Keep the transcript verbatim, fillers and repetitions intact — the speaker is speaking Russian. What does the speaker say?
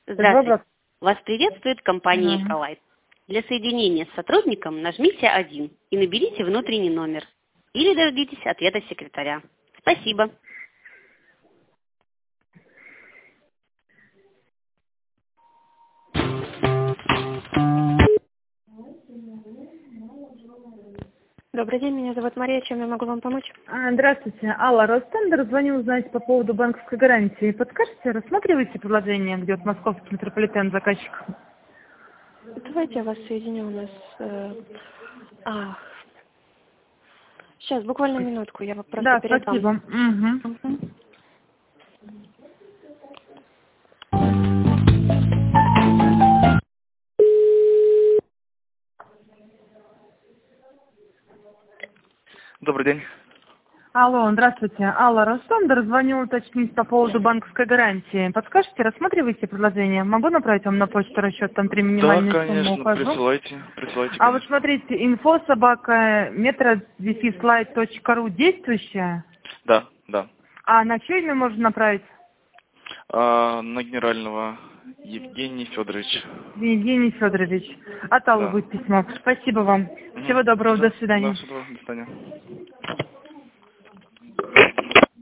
Здравствуйте. Вас приветствует компания «Эколайт». Для соединения с сотрудником нажмите один и наберите внутренний номер. Или дождитесь ответа секретаря. Спасибо. Добрый день, меня зовут Мария, чем я могу вам помочь? А, Здравствуйте, Алла Ростендер, звоню узнать по поводу банковской гарантии. Подскажете, рассматриваете предложение, где вот московский метрополитен заказчик? Давайте я вас соединю у нас. Э, а, сейчас, буквально минутку, я просто Да, передам. спасибо. Угу. Угу. Добрый день. Алло, здравствуйте, Алла Ростендер, звоню уточнить по поводу банковской гарантии. Подскажете, рассматриваете предложение? Могу направить вам на почту расчет, там три минимальные Да, суммы конечно, укажу? присылайте, присылайте, А вот конечно. смотрите, инфо собака метро слайд точка ру действующая, Да, да. а на чье имя можно направить? А, на генерального Евгений Федорович. Евгений Федорович. От Аллы Да. будет письмо. Спасибо вам. Мгм. Всего доброго, Да, до свидания. да, всего доброго, до свидания.